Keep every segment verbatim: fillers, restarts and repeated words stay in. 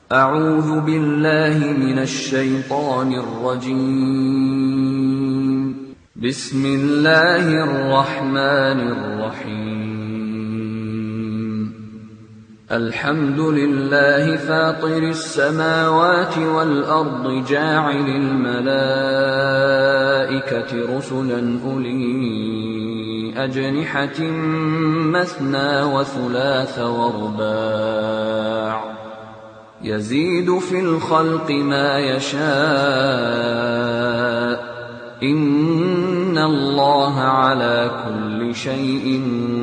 أعوذ بالله من الشيطان الرجيم. بسم الله الرحمن الرحيم. الحمد لله فاطر السماوات والأرض جاعل الملائكة رسلا أولي أجنحة مثنى وثلاث ورباع يزيد في الخلق ما يشاء إن الله على كل شيء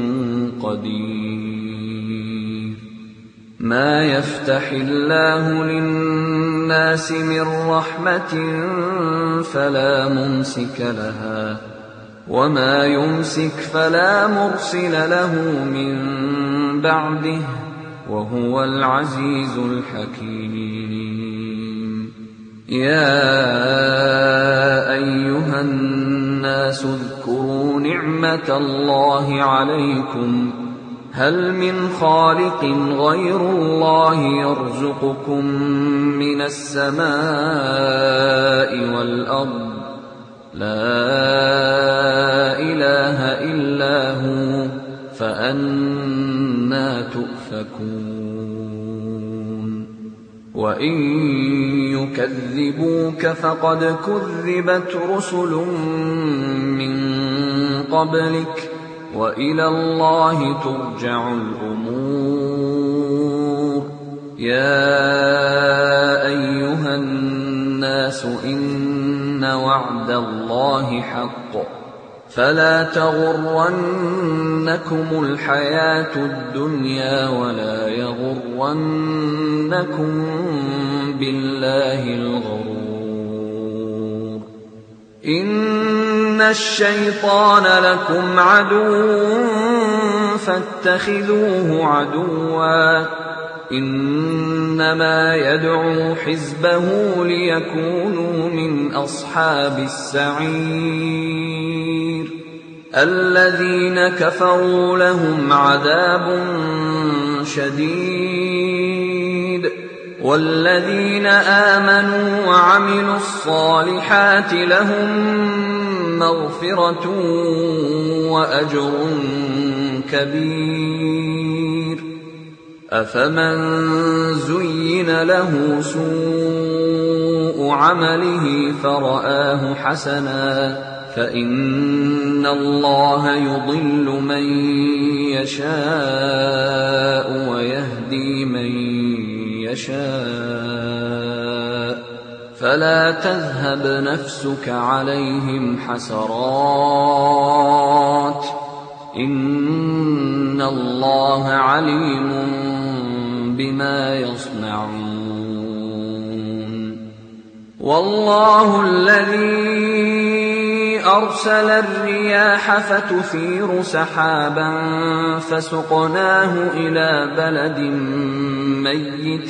قدير. ما يفتح الله للناس من رحمة فلا ممسك لها وما يمسك فلا مرسل له من بعده وهو العزيز الحكيم. يا أيها الناس اذكروا نعمة الله عليكم هل من خالق غير الله يرزقكم من السماء والأرض لا إله إلا هو فأنى تؤفكون. وإن يكذبوك فقد كذبت رسل من قبلك وإلى الله ترجع الأمور. يا أيها الناس إن وعد الله حق فلا تغرنكم الحياة الدنيا ولا يغرنكم بالله الغرور. إن الشيطان لكم عدو فاتخذوه عدوا إنما يدعو حزبه ليكونوا من أصحاب السعير. الذين كفروا لهم عذاب شديد والذين آمنوا وعملوا الصالحات لهم مغفرة وأجر كبير. أفمن زين له سوء عمله فرآه حسنا فإن الله يضل من يشاء ويهدي من يشاء فلا تذهب نفسك عليهم حسرات إن الله عليم بما يصنعون. والله الذي أرسل الرياح فتثير سحابا فسقناه إلى بلد ميت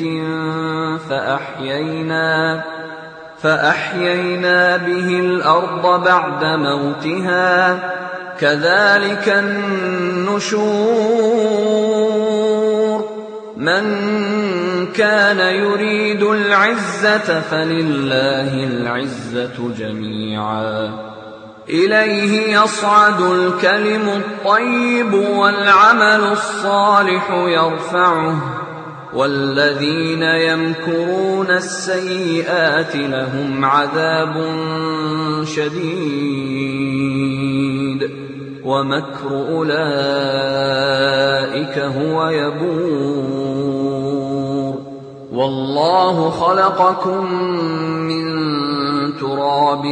فأحيينا, فأحيينا به الأرض بعد موتها كذلك النشور. من كان يريد العزة فلله العزة جميعا إليه يصعد الكلم الطيب والعمل الصالح يرفعه والذين يمكرون السيئات لهم عذاب شديد ومكر أولئك هو يبور. والله خلقكم من تراب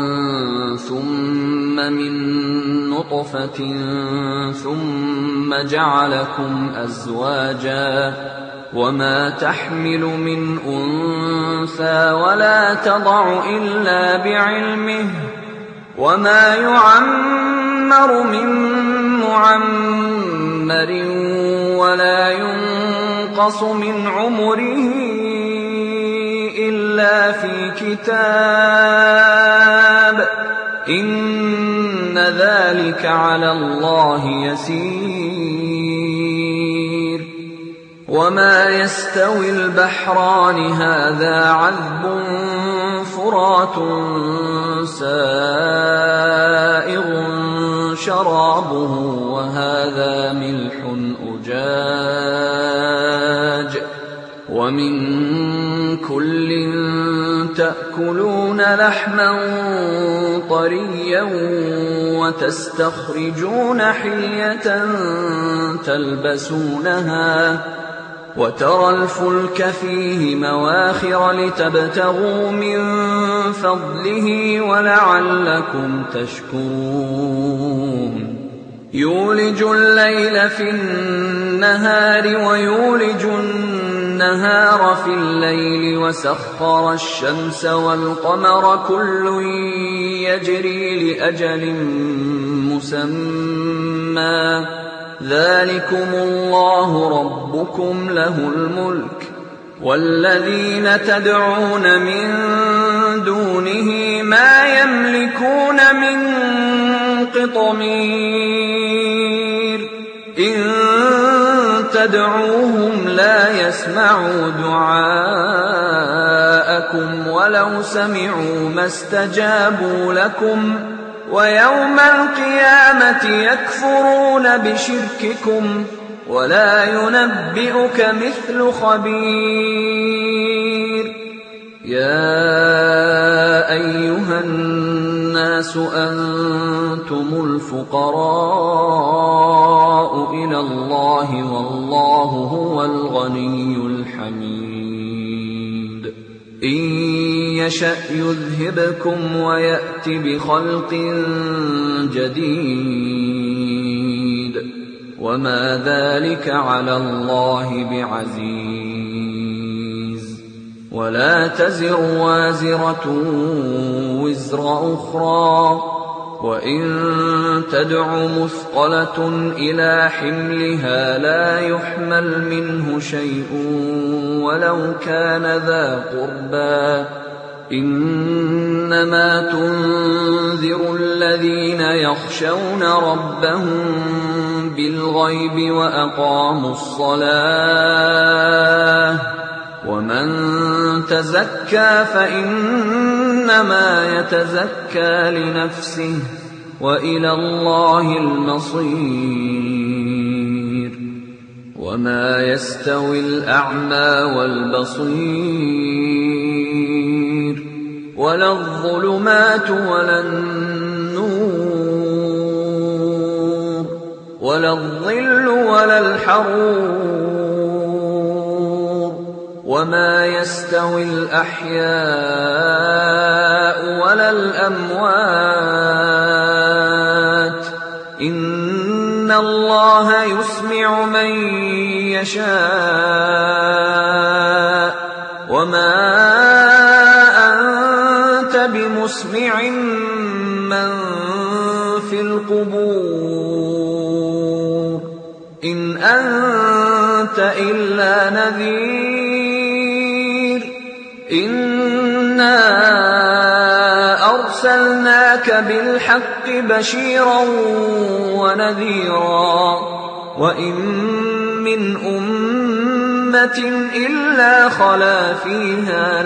ثم من نطفة ثم جعلكم أزواجا وما تحمل من أنثى ولا تضع إلا بعلمه وما يعمر من معمر ولا ينقص من عمره إلا في كتاب إن ذلك على الله يسير. وما يستوي البحران هذا عذب فرات سائغ شرابه وهذا ملح أجاج ومن كل تأكلون لحما طريا وتستخرجون حلية تلبسونها وترى الفلك فيه مواخر لتبتغوا من فضله ولعلكم تشكرون يولج الليل في النهار ويولج النهار في الليل وسخر الشمس والقمر كل يجري لأجل مسمى ذلكم الله ربكم له الملك والذين تدعون من دونه ما يملكون من قطمير إن تدعوهم لا يسمعوا دعاءكم ولو سمعوا ما استجابوا لكم ويوم القيامة يكفرون بشرككم ولا ينبئك مثل خبير يا أيها الناس أنتم الفقراء إلى الله والله هو الغني الحميد إن يشأ يذهبكم ويأت بخلق جديد وما ذلك على الله بعزيز ولا تزر وازرة وزر أخرى وإن تدع مثقلة إلى حملها لا يحمل منه شيء ولو كان ذا قربى إنما تنذر الذين يخشون ربهم بالغيب وأقاموا الصلاة ومن تزكى فإنما يتزكى لنفسه وإلى الله المصير وما يستوي الأعمى والبصير ولا الظلمات ولا النور ولا الظل ولا الحرور وما يستوي الأحياء ولا الأموات إن الله يسمع من يشاء وما أنت بمسمع من في القبور إن أنت إلا نذير إنا أرسلناك بالحق بشيرا ونذيرا وإن من أمة إلا خلا فيها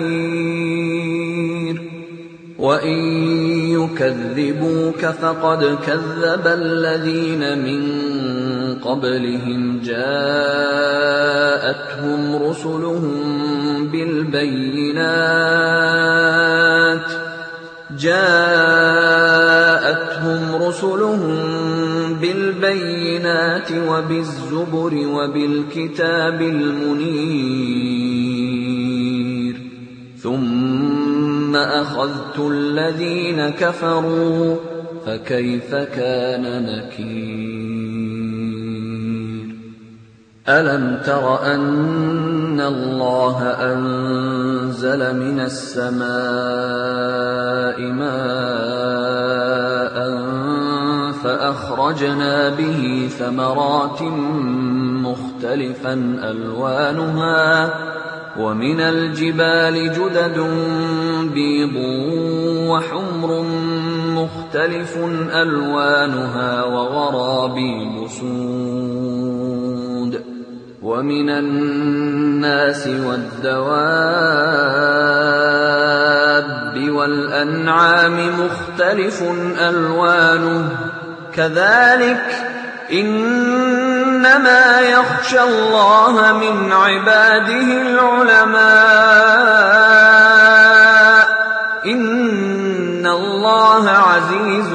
نذير وإن يكذبوك فقد كذب الذين من قبلهم جاءتهم رسلهم بالبينات جاءتهم رسلهم بالبينات وبالزبر وبالكتاب المنير ثم أخذت الذين كفروا فكيف كان نكير ألم تر أن الله أنزل من السماء ماء فأخرجنا به ثمرات مختلفا ألوانها ومن الجبال جدد بيض وحمر مختلف ألوانها وغرابيب سود ومن الناس والدواب والأنعام مختلف ألوانه كذلك إنما يخشى الله من عباده العلماء إن الله عزيز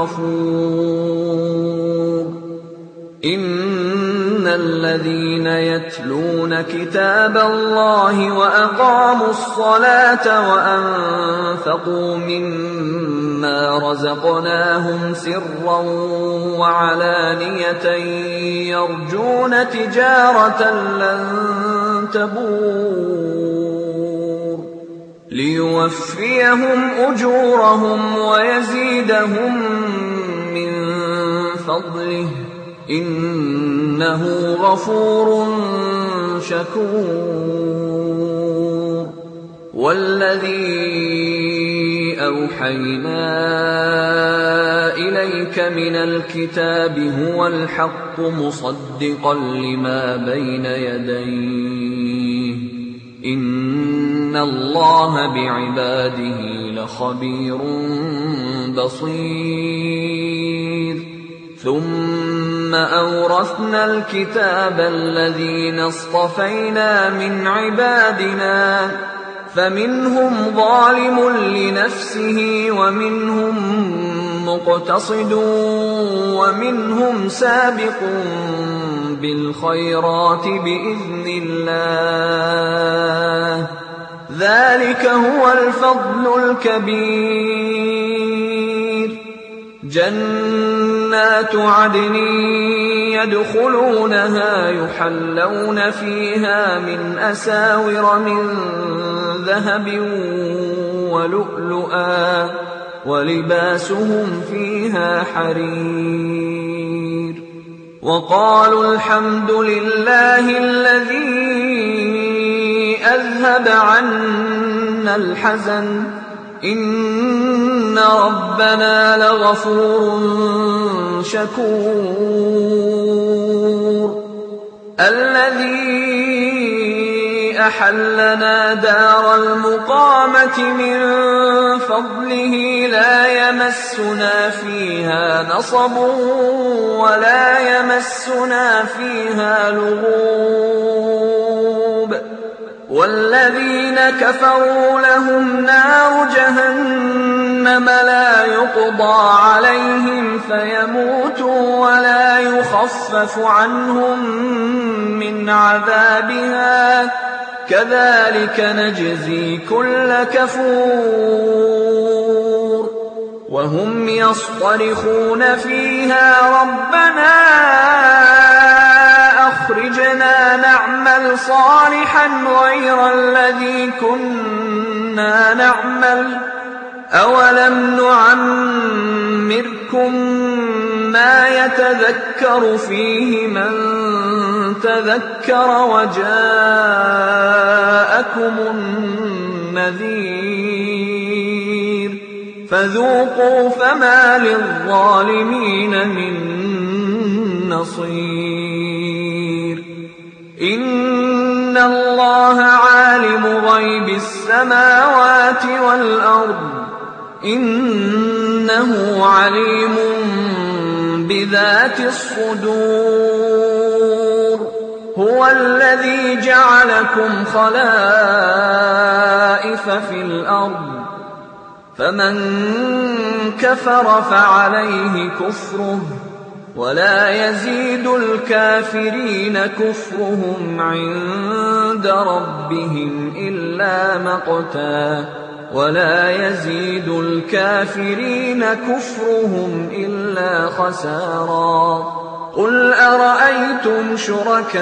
غفور إن الذين يتلون كتاب الله وأقاموا الصلاة وأنفقوا مما رزقناهم سرا وعلانية يرجون تجارة لن تبور ليوفيهم أجورهم ويزيدهم من فضله إنه غفور شكور والذي أوحينا إليك من الكتاب هو الحق مصدقا لما بين يديه إن الله بعباده لخبير بصير ثم أورثنا الكتاب الذين اصطفينا من عبادنا فمنهم ظالم لنفسه ومنهم مقتصد ومنهم سابق بالخيرات بإذن الله ذلك هو الفضل الكبير جنات عدن يدخلونها يحلون فيها من أساور من ذهب ولؤلؤا ولباسهم فيها حرير وقالوا الحمد لله الذي أذهب عنا الحزن إن ربنا لغفور شكور الذي أحلنا دار المقامة من فضله لا يمسنا فيها نصب ولا يمسنا فيها لغوب والذين كفروا لهم نار جهنم لا يقضى عليهم فيموتوا ولا يخفف عنهم من عذابها كذلك نجزي كل كفور وهم يصطرخون فيها ربنا أخرجنا نعمل صالحا غير الذي كنا نعمل أولم نعمركم ما يتذكر فيه من تذكر وجاءكم النذير فذوقوا فما للظالمين من نصير إن الله عالم غيب السماوات والأرض إنه عليم بذات الصدور هو الذي جعلكم خلائف في الأرض فمن كفر فعليه كفره ولا يزيد الكافرين كفرهم عند ربهم إلا مقتا ولا يزيد الكافرين كفرهم إلا خسارا قل أرأيتم شركاءكم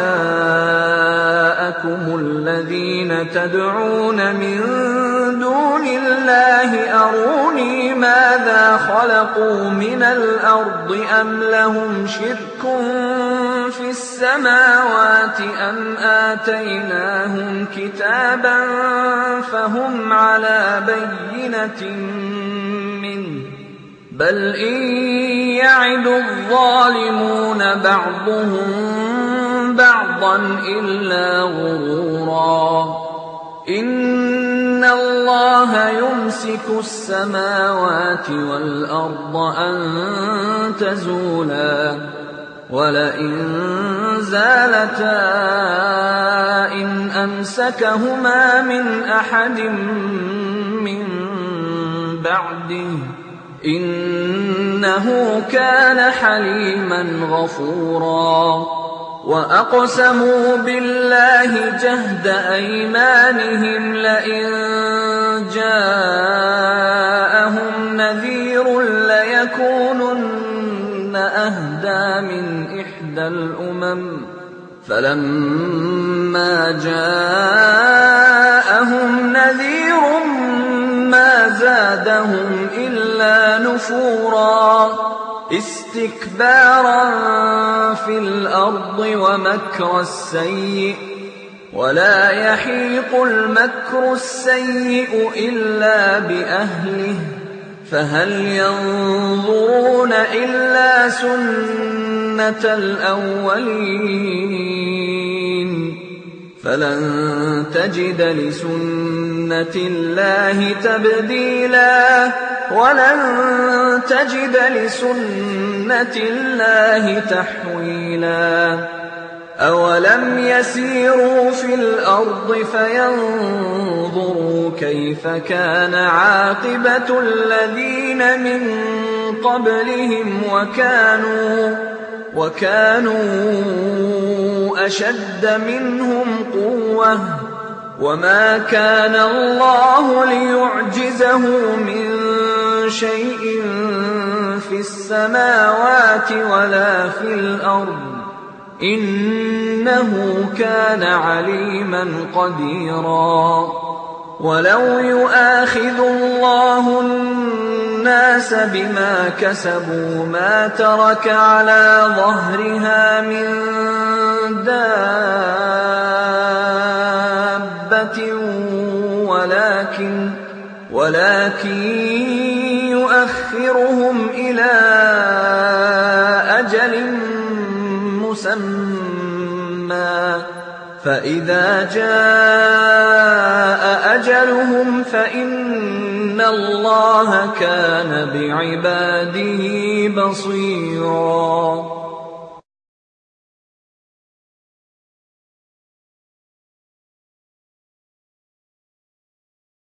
الذين تدعون من دون الله أروني ماذا خلقوا من الأرض أم لهم شرك في السماوات أم آتيناهم كتابا فهم على بينة منه بل إن يعد الظالمون بعضهم بعضا إلا غرورا إن الله يمسك السماوات والأرض أن تزولا ولئن زالتا إن أمسكهما من أحد من بعده إنه كان حليما غفورا وأقسموا بالله جهد أيمانهم لئن جاءهم نذير ليكونن أهدى من إحدى الأمم فلما جاءهم نذير ما زادهم إلا نفورا استكبارا في الأرض ومكر السيء ولا يحيق المكر السيء إلا بأهله فهل ينظرون إلا سنة الأولين فلن تجد لسنة الله تبديلا ولن تجد لسنة الله تحويلا أولم يسيروا في الأرض فينظروا كيف كان عاقبة الذين من قبلهم وكانوا وكانوا أشد منهم قوة وما كان الله ليعجزه من شيء في السماوات ولا في الأرض إنه كان عليما قديرا ولو يؤاخذ الله الناس بما كسبوا ما ترك على ظهرها من دابة ولكن ولكن يؤخرهم إلى أجل مسمى فإذا جاء أجلهم فإن الله كان بعباده بصيرا